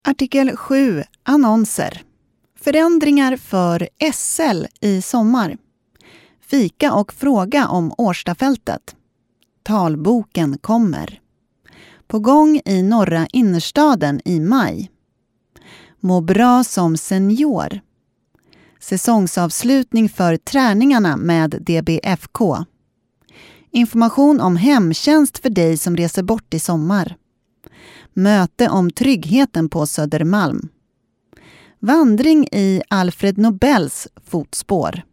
Artikel 7. Annonser. Förändringar för SL i sommar. Fika och fråga om Årstafältet. Talboken kommer. På gång i norra innerstaden i maj. Må bra som senior. Säsongsavslutning för träningarna med DBFK. Information om hemtjänst för dig som reser bort i sommar. Möte om tryggheten på Södermalm. Vandring i Alfred Nobels fotspår.